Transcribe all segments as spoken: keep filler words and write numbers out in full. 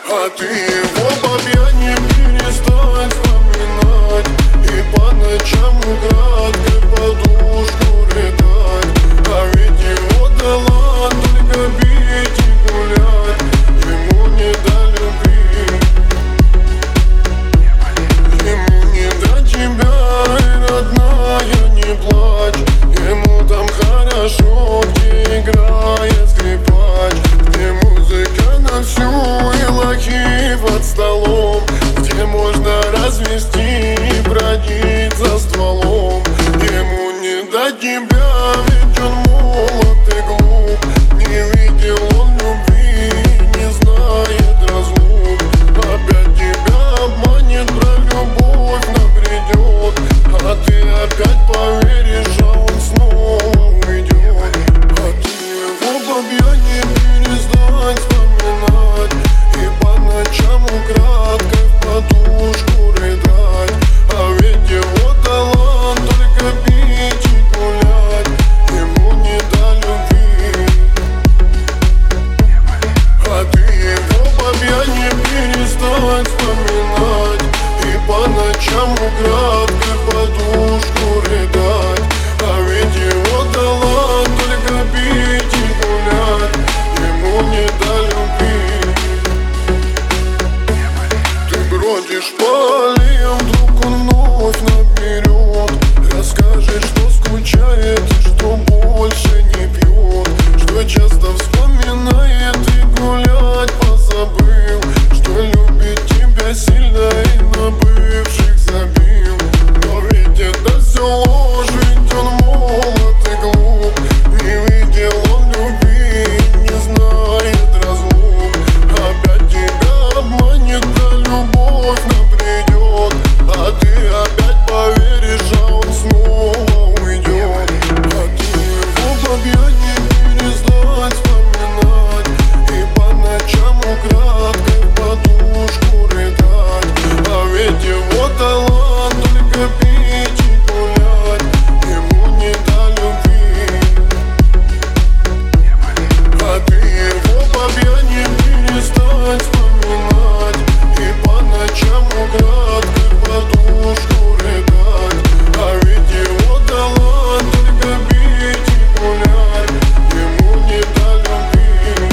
А ты его по пьяни перестань вспоминать и по ночам украдкой подушку рыдать. А ведь его дала только пить и гулять, ему не до любви, ему не до тебя, и родная, не плачь. Ему там хорошо, где играет скрипач, где музыка на всю и лохи под столом, где можно развести и бродить за стволом. Ему не до тебя, ведь он молод и глуп, не видел он любви, не знает разлук. Опять тебя обманет, про любовь набредет, а ты опять поверишь, а он снова уйдет. А ты его по пьяни перестань вспоминать и по ночам украдкой в подушку рыдать. А ведь его талант только пить и гулять, ему не до любви. А ты его по пьяни перестань вспоминать и по ночам украдкой в подушку рыдать. А ведь его талант только пить и гулять, ему не до любви. Ты бродишь по аллеям, вдруг он вновь наберет, расскажет, что скучает и что больше не пьет, что часто вспоминает и гулять позабыл, что любит тебя сильно и на бывших забил. Но ведь это все ложь, ведь он молод и глуп, не видел он любви, не знает разлук. Опять тебя обманет, да любовь набредет, а ты опять поверишь, а он снова уйдет. А ты его по пьяни перестань вспоминать и по ночам украдкой в подушку рыдать. А ведь его талант только пить и гулять, ему не до любви. А ты его по пьяни перестань вспоминать и по ночам украдкой в подушку рыдать. А ведь его талант только пить и гулять, ему не до любви.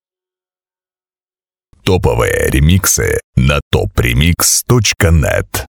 Топовые ремиксы на топ ремикс точка нет.